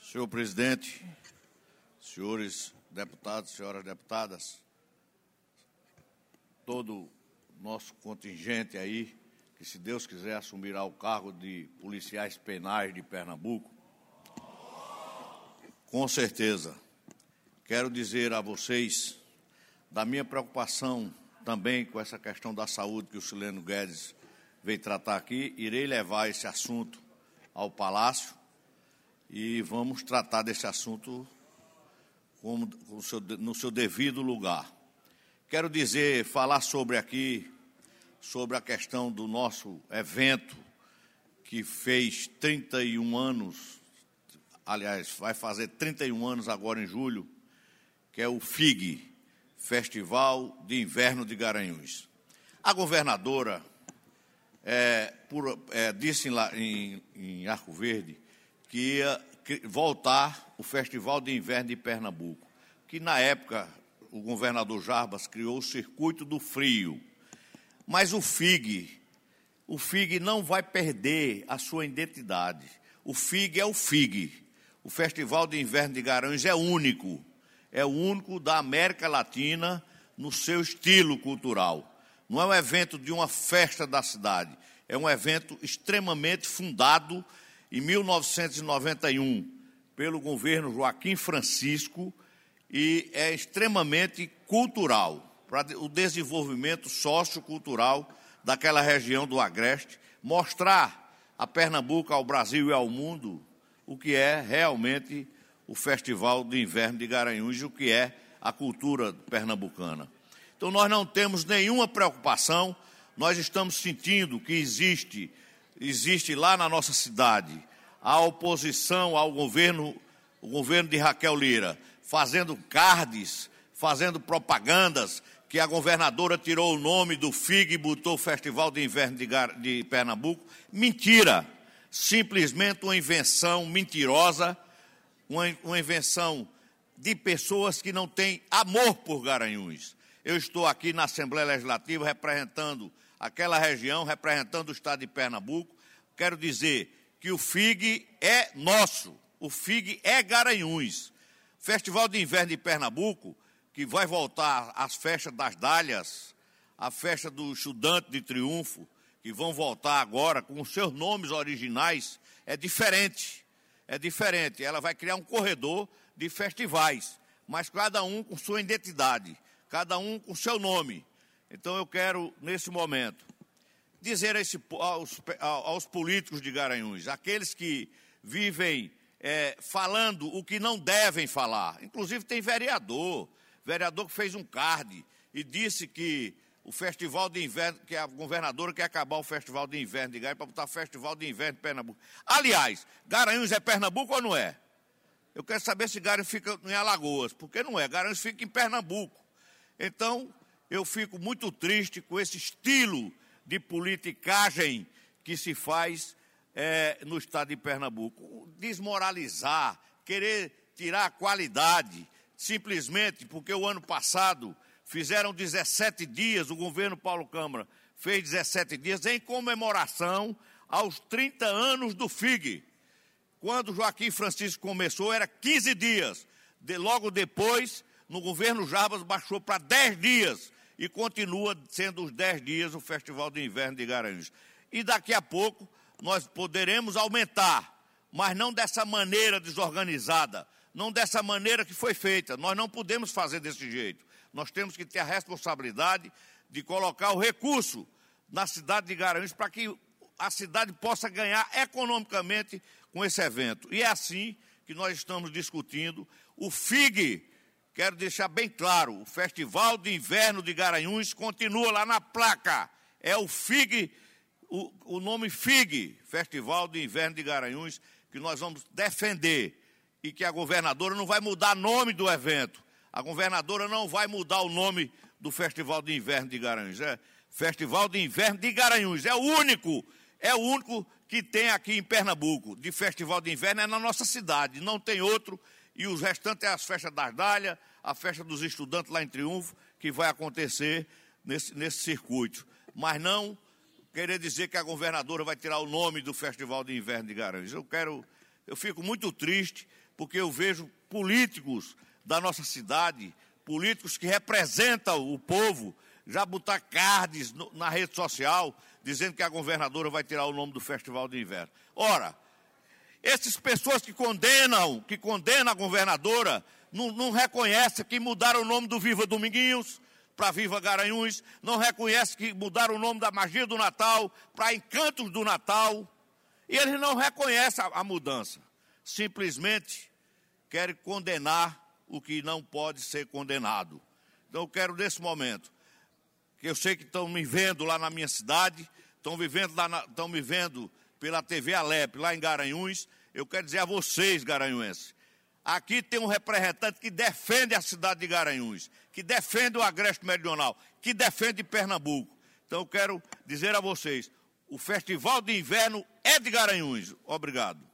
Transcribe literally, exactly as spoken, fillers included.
Senhor presidente, senhores deputados, senhoras deputadas, todo o nosso contingente aí, que se Deus quiser assumirá o cargo de policiais penais de Pernambuco, com certeza, quero dizer a vocês da minha preocupação também com essa questão da saúde que o Sileno Guedes veio tratar aqui. Irei levar esse assunto ao Palácio e vamos tratar desse assunto como, com seu, no seu devido lugar. Quero dizer, falar sobre aqui, sobre a questão do nosso evento, que fez trinta e um anos, aliás, vai fazer trinta e um anos agora em julho, que é o F I G, Festival de Inverno de Garanhuns. A governadora é, por, é, disse lá em, em Arco Verde que ia voltar o Festival de Inverno de Pernambuco, que na época o governador Jarbas criou o Circuito do Frio. Mas o F I G, o F I G não vai perder a sua identidade. O F I G é o F I G. O Festival de Inverno de Garanhuns é único. É o único da América Latina no seu estilo cultural. Não é um evento de uma festa da cidade. É um evento extremamente fundado em mil novecentos e noventa e um pelo governo Joaquim Francisco e é extremamente cultural para o desenvolvimento sociocultural daquela região do Agreste, mostrar a Pernambuco, ao Brasil e ao mundo o que é realmente o Festival de Inverno de Garanhuns e o que é a cultura pernambucana. Então nós não temos nenhuma preocupação, nós estamos sentindo que existe, existe lá na nossa cidade a oposição ao governo, o governo de Raquel Lira, fazendo cards, fazendo propagandas, que a governadora tirou o nome do F I G e botou o Festival de Inverno de, Gar... de Pernambuco. Mentira! Simplesmente uma invenção mentirosa, uma, uma invenção de pessoas que não têm amor por Garanhuns. Eu estou aqui na Assembleia Legislativa representando aquela região, representando o estado de Pernambuco. Quero dizer que o F I G é nosso, o F I G é Garanhuns. Festival de Inverno de Pernambuco, que vai voltar às festas das dálias, a festa do Estudante de Triunfo, que vão voltar agora com os seus nomes originais, é diferente. É diferente. Ela vai criar um corredor de festivais, mas cada um com sua identidade, cada um com seu nome. Então eu quero, nesse momento, dizer a esse, aos, aos políticos de Garanhuns, aqueles que vivem é, falando o que não devem falar. Inclusive tem vereador, vereador que fez um card e disse que o Festival de Inverno, que a governadora quer acabar o Festival de Inverno de Garanhuns para botar Festival de Inverno de Pernambuco. Aliás, Garanhuns é Pernambuco ou não é? Eu quero saber se Garanhuns fica em Alagoas, porque não é, Garanhuns fica em Pernambuco. Então, eu fico muito triste com esse estilo de politicagem que se faz é, no estado de Pernambuco. Desmoralizar, querer tirar a qualidade, simplesmente porque o ano passado fizeram dezessete dias, o governo Paulo Câmara fez dezessete dias em comemoração aos trinta anos do F I G. Quando Joaquim Francisco começou, era quinze dias. De, logo depois, no governo Jarbas, baixou para dez dias. E continua sendo os dez dias o Festival de Inverno de Garanhuns. E daqui a pouco nós poderemos aumentar, mas não dessa maneira desorganizada, não dessa maneira que foi feita. Nós não podemos fazer desse jeito. Nós temos que ter a responsabilidade de colocar o recurso na cidade de Garanhuns para que a cidade possa ganhar economicamente com esse evento. E é assim que nós estamos discutindo. O F I G, quero deixar bem claro, o Festival de Inverno de Garanhuns continua lá na placa. É o F I G, o, o nome F I G, Festival de Inverno de Garanhuns, que nós vamos defender. E que a governadora não vai mudar o nome do evento. A governadora não vai mudar o nome do Festival de Inverno de Garanhuns. É Festival de Inverno de Garanhuns. É o único, é o único que tem aqui em Pernambuco, de Festival de Inverno, é na nossa cidade. Não tem outro. E os restantes é as festas das dálias, a festa dos estudantes lá em Triunfo, que vai acontecer nesse, nesse circuito. Mas não querer dizer que a governadora vai tirar o nome do Festival de Inverno de Garanhuns. Eu quero, eu fico muito triste porque eu vejo políticos da nossa cidade, políticos que representam o povo, já botar cards no, na rede social, dizendo que a governadora vai tirar o nome do Festival de Inverno. Ora, essas pessoas que condenam, que condenam a governadora, não, não reconhecem que mudaram o nome do Viva Dominguinhos para Viva Garanhuns, não reconhecem que mudaram o nome da Magia do Natal para Encantos do Natal, e eles não reconhecem a, a mudança. Simplesmente querem condenar o que não pode ser condenado. Então eu quero, nesse momento, que eu sei que estão me vendo lá na minha cidade, estão, vivendo lá na, estão me vendo pela T V Alep, lá em Garanhuns, eu quero dizer a vocês, garanhuenses, aqui tem um representante que defende a cidade de Garanhuns, que defende o Agreste Meridional, que defende Pernambuco. Então eu quero dizer a vocês, o Festival de Inverno é de Garanhuns. Obrigado.